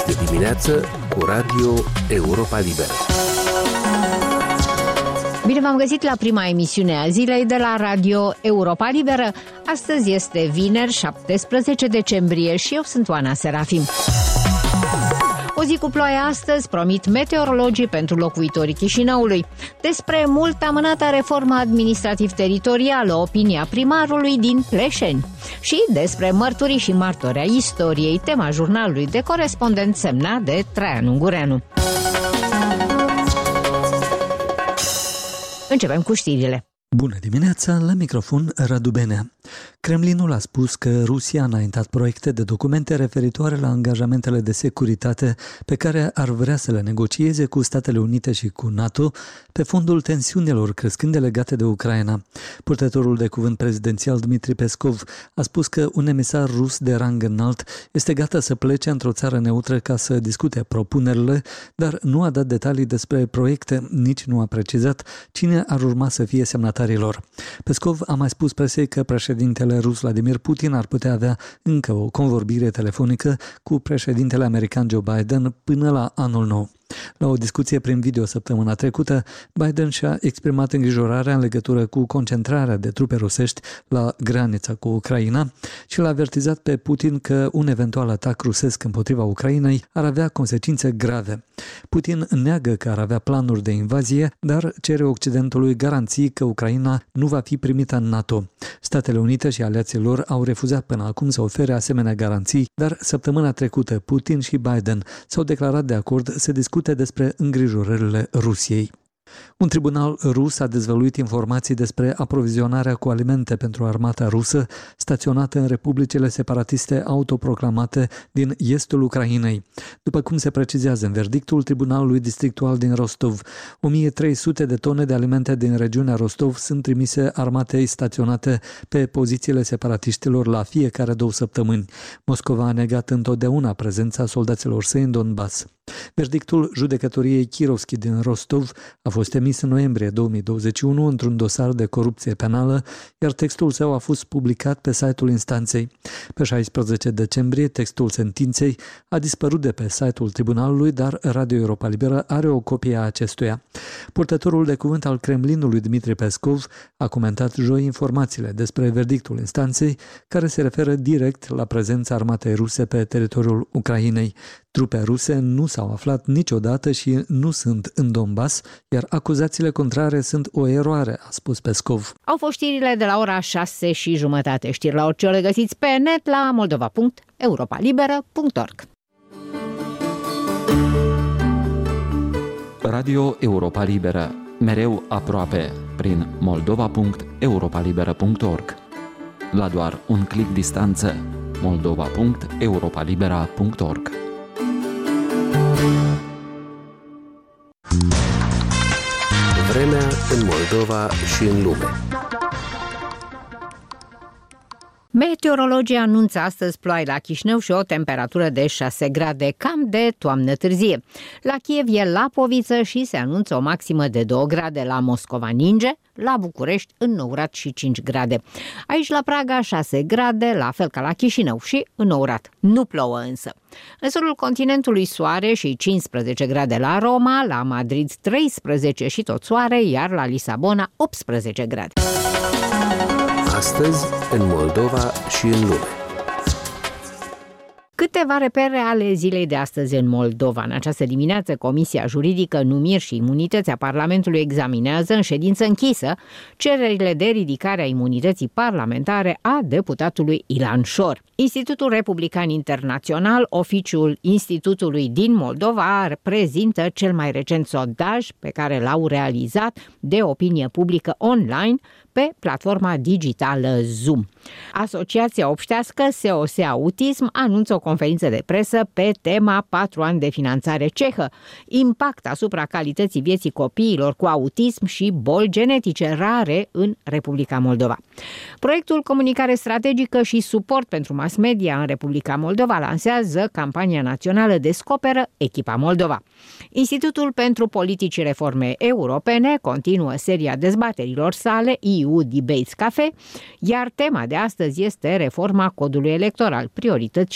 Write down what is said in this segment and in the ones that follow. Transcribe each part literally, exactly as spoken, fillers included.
de dimineață cu Radio Europa Liberă. Bine v-am găsit la prima emisiune a zilei de la Radio Europa Liberă. Astăzi este vineri, șaptesprezece decembrie și eu sunt Oana Serafim. O zi cu ploaie astăzi, promit meteorologii pentru locuitorii Chișinăului. Despre mult amânată reformă administrativ-teritorială, opinia primarului din Pleșeni. Și despre mărturii și martori ai istoriei, tema jurnalului de corespondent semnat de Traian Ungureanu. Începem cu știrile. Bună dimineața, la microfon Radu Benea. Kremlinul a spus că Rusia a înaintat proiecte de documente referitoare la angajamentele de securitate pe care ar vrea să le negocieze cu Statele Unite și cu NATO pe fondul tensiunilor crescânde legate de Ucraina. Purtătorul de cuvânt prezidențial Dmitri Peskov a spus că un emisar rus de rang înalt este gata să plece într-o țară neutră ca să discute propunerile, dar nu a dat detalii despre proiecte, nici nu a precizat cine ar urma să fie semnatarilor. Peskov a mai spus presei că președintele rus Vladimir Putin ar putea avea încă o convorbire telefonică cu președintele american Joe Biden până la anul nou. La o discuție prin video săptămâna trecută, Biden și-a exprimat îngrijorarea în legătură cu concentrarea de trupe rusești la granița cu Ucraina și l-a avertizat pe Putin că un eventual atac rusesc împotriva Ucrainei ar avea consecințe grave. Putin neagă că ar avea planuri de invazie, dar cere Occidentului garanții că Ucraina nu va fi primită în NATO. Statele Unite și aliații lor au refuzat până acum să ofere asemenea garanții, dar săptămâna trecută Putin și Biden s-au declarat de acord să discute despre îngrijorările Rusiei. Un tribunal rus a dezvăluit informații despre aprovizionarea cu alimente pentru armata rusă staționată în republicile separatiste autoproclamate din estul Ucrainei. După cum se precizează în verdictul Tribunalului Districtual din Rostov, o mie trei sute de tone de alimente din regiunea Rostov sunt trimise armatei staționate pe pozițiile separatiștilor la fiecare două săptămâni. Moscova a negat întotdeauna prezența soldaților săi în Donbass. Verdictul judecătoriei Kirovski din Rostov a fost emis în noiembrie două mii douăzeci și unu într-un dosar de corupție penală, iar textul său a fost publicat pe site-ul instanței. Pe șaisprezece decembrie, textul sentinței a dispărut de pe site-ul tribunalului, dar Radio Europa Liberă are o copie a acestuia. Purtătorul de cuvânt al Kremlinului, Dmitri Peskov, a comentat joi informațiile despre verdictul instanței, care se referă direct la prezența armatei ruse pe teritoriul Ucrainei. Trupe ruse nu s-au aflat niciodată și nu sunt în Donbass, iar acuzațiile contrare sunt o eroare, a spus Peskov. Au fost știrile de la ora șase și jumătate. Știri la orice le găsiți pe net la moldova punct europa liberă punct org. Radio Europa Liberă, mereu aproape, prin moldova punct europa liberă punct org. La doar un clic distanță, moldova punct europa liberă punct org. Vremea în Moldova și în lume. Meteorologii anunță astăzi ploi la Chișinău și o temperatură de șase grade, cam de toamnă târzie. La Kiev e lapoviță și se anunță o maximă de două grade. La Moscova ninge, la București înnourat și cinci grade. Aici la Praga șase grade, la fel ca la Chișinău și înnourat. Nu plouă însă. În sudul continentului soare și cincisprezece grade la Roma, la Madrid treisprezece și tot soare, iar la Lisabona optsprezece grade. Astăzi, în Moldova și în lume. Câteva repere ale zilei de astăzi în Moldova. În această dimineață, Comisia Juridică, Numiri și Imunități a Parlamentului examinează în ședință închisă cererile de ridicare a imunității parlamentare a deputatului Ilan Șor. Institutul Republican Internațional, oficiul Institutului din Moldova, prezintă cel mai recent sondaj pe care l-au realizat de opinie publică online pe platforma digitală Zoom. Asociația obștească S O S Autism anunță o conferință de presă pe tema patru ani de finanțare cehă, impact asupra calității vieții copiilor cu autism și boli genetice rare în Republica Moldova. Proiectul Comunicare Strategică și Suport pentru Mass Media în Republica Moldova lansează campania națională Descoperă Echipa Moldova. Institutul pentru Politici și Reforme Europene continuă seria dezbaterilor sale E U Debates Cafe, iar tema de astăzi este reforma codului electoral, priorități și arieri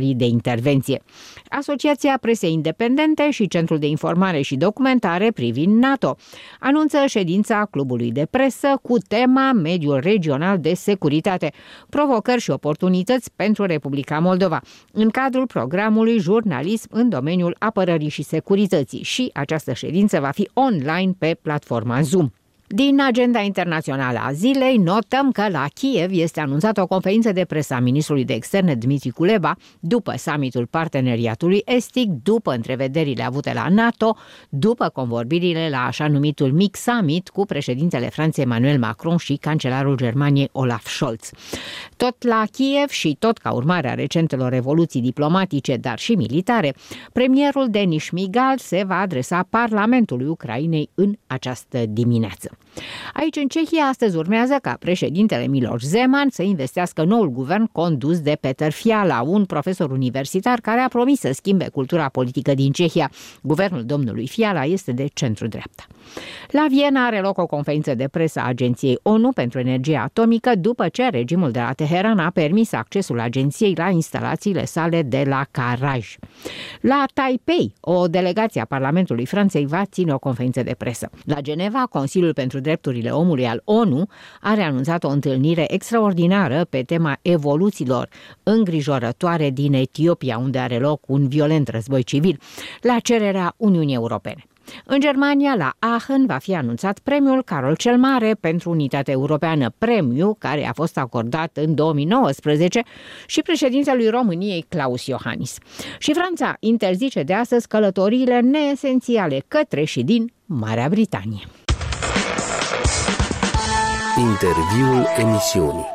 scenarii de intervenție. Asociația Presei Independente și Centrul de Informare și Documentare privind NATO anunță ședința Clubului de Presă cu tema Mediul regional de securitate, provocări și oportunități pentru Republica Moldova, în cadrul programului Jurnalism în domeniul apărării și securității, și această ședință va fi online pe platforma Zoom. Din agenda internațională a zilei, notăm că la Kiev este anunțată o conferință de presă a ministrului de externe Dmitri Kuleba după summitul parteneriatului estic, după întrevederile avute la NATO, după convorbirile la așa numitul Mic Summit cu președintele Franței Emmanuel Macron și cancelarul Germaniei Olaf Scholz. Tot la Kiev și tot ca urmare a recentelor evoluții diplomatice, dar și militare, premierul Denis Shmyhal se va adresa Parlamentului Ucrainei în această dimineață. Aici, în Cehia, astăzi urmează ca președintele Miloš Zeman să investească noul guvern condus de Peter Fiala, un profesor universitar care a promis să schimbe cultura politică din Cehia. Guvernul domnului Fiala este de centru-dreapta. La Viena are loc o conferință de presă a Agenției O N U pentru energie atomică, după ce regimul de la Teheran a permis accesul agenției la instalațiile sale de la Karaj. La Taipei, o delegație a Parlamentului Franței va ține o conferință de presă. La Geneva, Consiliul pentru Drepturile Omului al O N U are anunțat o întâlnire extraordinară pe tema evoluțiilor îngrijorătoare din Etiopia, unde are loc un violent război civil, la cererea Uniunii Europene. În Germania, la Aachen, va fi anunțat premiul Carol cel Mare pentru unitate europeană, premiu care a fost acordat în două mii nouăsprezece și președintelui României Klaus Iohannis. Și Franța interzice de astăzi călătoriile neesențiale către și din Marea Britanie. Interviul emisiunii.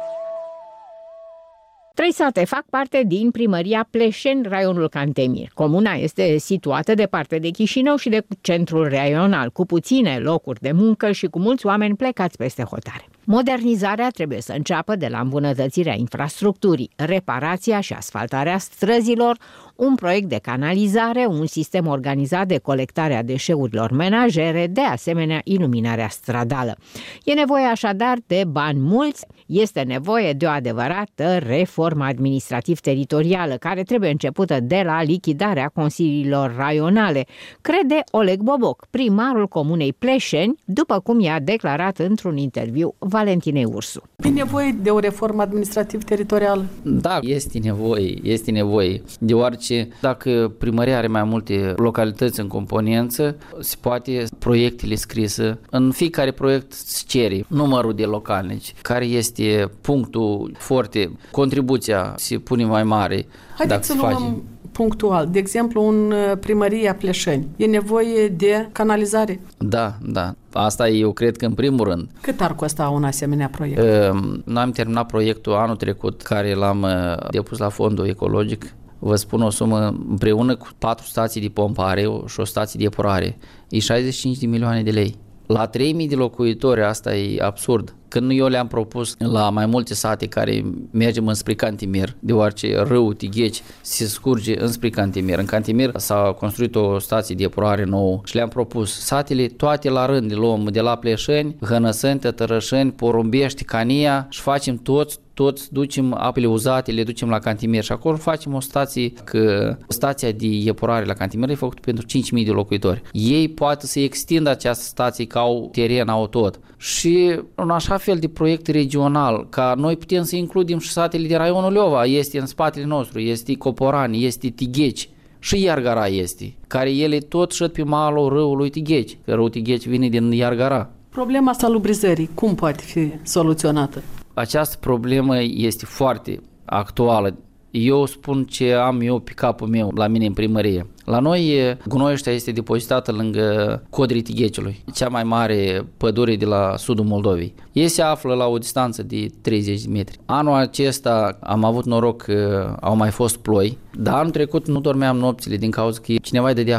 Trei sate fac parte din primăria Pleșeni, raionul Cantemir. Comuna este situată departe de Chișinău și de centrul raional, cu puține locuri de muncă și cu mulți oameni plecați peste hotare. Modernizarea trebuie să înceapă de la îmbunătățirea infrastructurii, reparația și asfaltarea străzilor, un proiect de canalizare, un sistem organizat de colectare a deșeurilor menajere, de asemenea iluminarea stradală. E nevoie așadar de bani mulți, este nevoie de o adevărată reformă administrativ-teritorială, care trebuie începută de la lichidarea consiliilor raionale, crede Oleg Boboc, primarul comunei Pleșeni, după cum i-a declarat într-un interviu Valentinei Ursu. E nevoie de o reformă administrativ-teritorială? Da, este nevoie, este nevoie, deoarece dacă primăria are mai multe localități în componență, se poate proiectele scrise. În fiecare proiect se cere numărul de localnici, care este punctul foarte, contribuția se pune mai mare. Haideți să luăm face... punctual. De exemplu, în primăria Pleșeni e nevoie de canalizare? Da, da. Asta eu cred că în primul rând. Cât ar costa un asemenea proiect? Noi am terminat proiectul anul trecut, care l-am depus la fondul ecologic. Vă spun o sumă, împreună cu patru stații de pompare și o stație de epurare, e șaizeci și cinci de milioane de lei. La trei mii de locuitori asta e absurd. Când eu le-am propus la mai multe sate care mergem înspre Cantemir, deoarece râul Tigheci se scurge înspre Cantemir. În Cantemir s-a construit o stație de epurare nouă și le-am propus satele toate la rând, le luăm de la Pleșeni, Hănăseni, Tătărășeni, Porumbești, Cania și facem toți toți ducem apele uzate, le ducem la Cantemir și acolo facem o stație, că stația de epurare la Cantemir e făcută pentru cinci mii de locuitori. Ei poate să extindă această stație, că au teren, au tot. Și un așa fel de proiect regional, ca noi putem să includem și satele de raionul Leova, este în spatele nostru, este Coporani, este Tigheci. Și Iargara este, care ele tot șed pe malul râului Tigheci, că râul Tigheci vine din Iargara. Problema salubrizării, cum poate fi soluționată? Această problemă este foarte actuală. Eu spun ce am eu pe capul meu, la mine în primărie. La noi, gunoiul ăsta este depozitată lângă Codrii Tigheciului, cea mai mare pădure de la sudul Moldovei. Ei se află la o distanță de treizeci de metri. Anul acesta am avut noroc că au mai fost ploi, dar anul trecut nu dormeam nopțile din cauza că cineva îi dădea foc.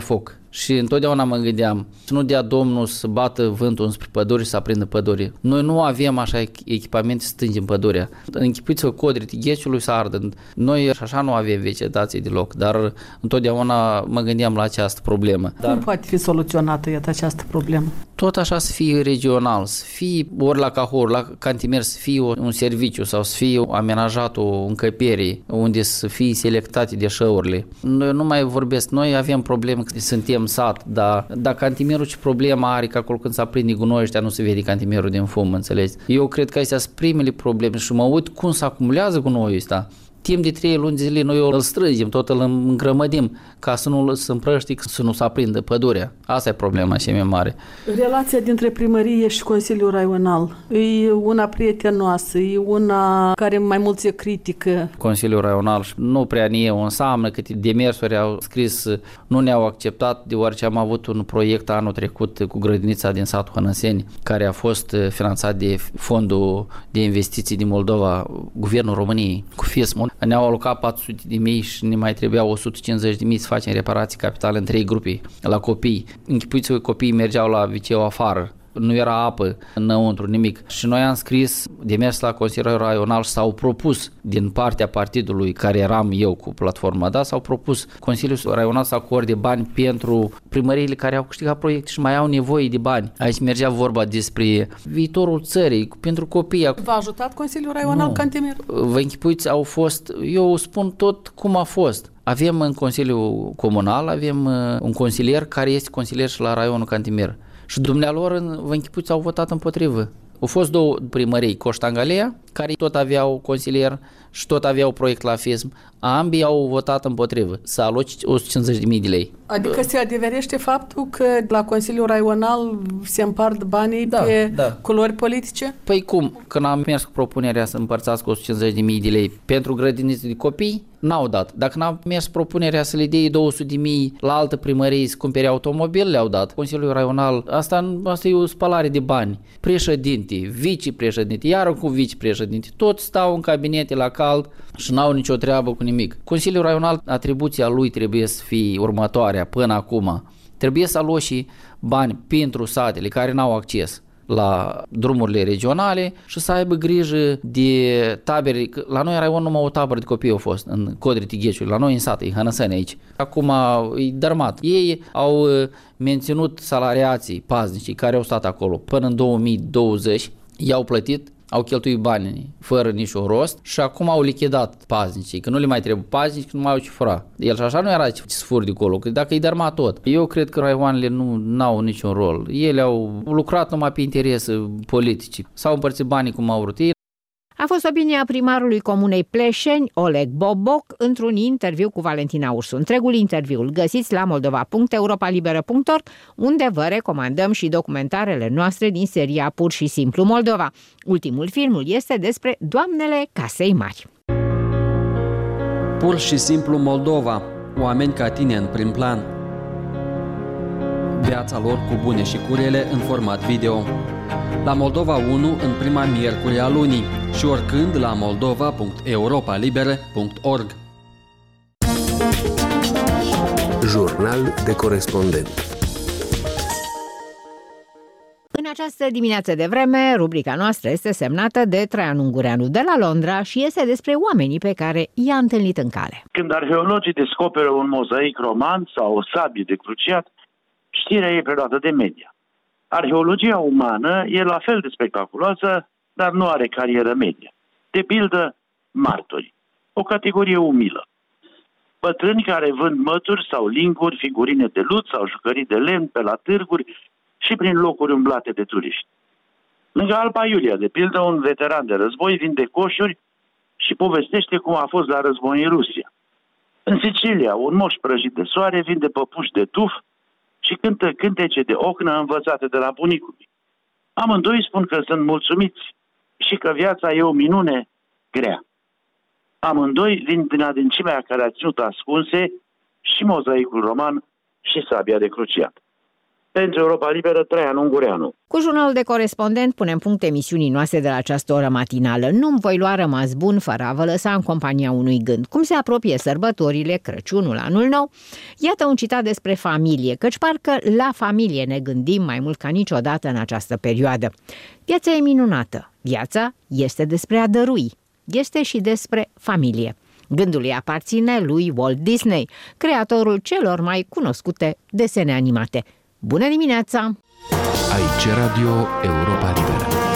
Și întotdeauna mă gândeam să nu dea Domnul să bată vântul înspre păduri și să aprindă păduri. Noi nu avem așa echipamente să stingem pădurea. Închipuiți-vă codrii tighețului să ardă. Noi așa nu avem vegetație deloc, dar întotdeauna mă gândeam la această problemă. Cum dar poate fi soluționată iată această problemă? Tot așa să fie regional, să fie ori la Cahor, la Cantimer, să fie un serviciu sau să fie amenajat o încăpere unde să fie selectate deșeurile. Noi nu mai vorbesc, noi avem probleme că suntem sat, dar dacă Cantimerul ce problemă are că acolo când se aprinde gunoi ăștia nu se vede Cantimerul din fum, înțelegi? Eu cred că astea sunt primele probleme și mă uit cum se acumulează gunoiul ăsta. Timp de trei luni de zile noi îl strângem, tot îl îngrămădim ca să nu se împrăști, să nu se aprindă pădurea. Asta e problema cea mai mare. Relația dintre primărie și Consiliul Raional e una prietenoasă, e una care mai mult se critică. Consiliul Raional nu prea ne înseamnă câte demersuri au scris, nu ne-au acceptat, deoarece am avut un proiect anul trecut cu grădinița din satul Hănăseni, care a fost finanțat de Fondul de Investiții din Moldova, Guvernul României, cu FISM. Ne-au alocat patru sute de mii și ne mai trebuiau o sută cincizeci de mii să facem reparații capitale în trei grupe la copii. Închipuiți-vă, copiii mergeau la viceu afară, nu era apă înăuntru, nimic. Și noi am scris demers la Consiliul Raional și s-au propus din partea partidului care eram eu cu platforma, da, s-au propus Consiliul Raional să acorde bani pentru primăriile care au câștigat proiecte și mai au nevoie de bani. Aici mergea vorba despre viitorul țării, pentru copii. V-a ajutat Consiliul Raional Cantimer? Vă închipuiți, au fost, eu spun tot cum a fost. Avem în Consiliul Comunal, avem un consilier care este consilier și la raionul Cantimer. Și dumnealor, vă închipuiți, au votat împotrivă. Au fost două primării, Coștangalea, care tot aveau consilier și tot aveau proiect la FISM. Ambii au votat împotrivă, să aloci o sută cincizeci de mii de lei. Adică se adeverește faptul că la Consiliul Raional se împart banii da, pe da. culori politice? Păi cum? Când am mers cu propunerea să împărțească o sută cincizeci de mii de lei pentru grădinițe de copii, n-au dat. Dacă n-am mers propunerea să le dea două sute de mii la altă primărie să cumpere automobil, le-au dat. Consiliul Raional, asta, asta e o spălare de bani. Președinte, vicepreședinte, iară cu vicepreședinte, toți stau în cabinete la cald și n-au nicio treabă cu nimic. Consiliul Raional, atribuția lui trebuie să fie următoarea până acum. Trebuie să aloci bani pentru satele care n-au acces la drumurile regionale și să aibă grijă de tabere. La noi în raion numai o tabără de copii au fost în Codrii Tighețului, la noi în sat, în Hănăseni aici. Acum e dărmat. Ei au menținut salariații paznicii care au stat acolo până în două mii douăzeci, i-au plătit, au cheltuit banii fără niciun rost și acum au lichidat paznicii, că nu le mai trebuie paznici, că nu mai au ce fura. El și așa nu era ce să furi de acolo, că dacă îi dărma tot. Eu cred că raioanele nu au niciun rol. Ele au lucrat numai pe interese politice. S-au împărțit banii cum au vrut ei. A fost opinia primarului Comunei Pleșeni, Oleg Boboc, într-un interviu cu Valentina Ursu. Întregul interviu îl găsiți la moldova punct europa liberă punct org, unde vă recomandăm și documentarele noastre din seria Pur și Simplu Moldova. Ultimul filmul este despre doamnele Casei Mari. Pur și Simplu Moldova. Oameni ca tine în prim plan. Viața lor cu bune și cu rele în format video. La Moldova unu în prima miercuri a lunii și oricând la moldova punct europa liberă punct org. Jurnal de corespondent. În această dimineață de vreme, rubrica noastră este semnată de Traian Ungureanu de la Londra și este despre oamenii pe care i-a întâlnit în cale. Când arheologii descoperă un mozaic roman sau o sabie de cruciat, știrea e preluată de media. Arheologia umană e la fel de spectaculoasă, dar nu are carieră media. De pildă, martori. O categorie umilă. Bătrâni care vând mături sau linguri, figurine de lut sau jucării de lemn pe la târguri și prin locuri umblate de turiști. Lângă Alba Iulia, de pildă, un veteran de război vinde coșuri și povestește cum a fost la război în Rusia. În Sicilia, un moș prăjit de soare vinde păpuși de tuf și cântă cântece de ocnă învățate de la bunicul. Amândoi spun că sunt mulțumiți și că viața e o minune grea. Amândoi vin din adâncimea care a ținut ascunse și mozaicul roman și sabia de cruciat. Pentru Europa Liberă, Traian Ungureanu. Cu jurnalul de corespondent punem punct emisiunii noastre de la această oră matinală. Nu-mi voi lua rămas bun fără a vă lăsa în compania unui gând. Cum se apropie sărbătorile, Crăciunul, Anul Nou, iată un citat despre familie, căci parcă la familie ne gândim mai mult ca niciodată în această perioadă. Viața e minunată. Viața este despre a dărui. Este și despre familie. Gândul îi aparține lui Walt Disney, creatorul celor mai cunoscute desene animate. Bună dimineața! Aici Radio Europa Liberă.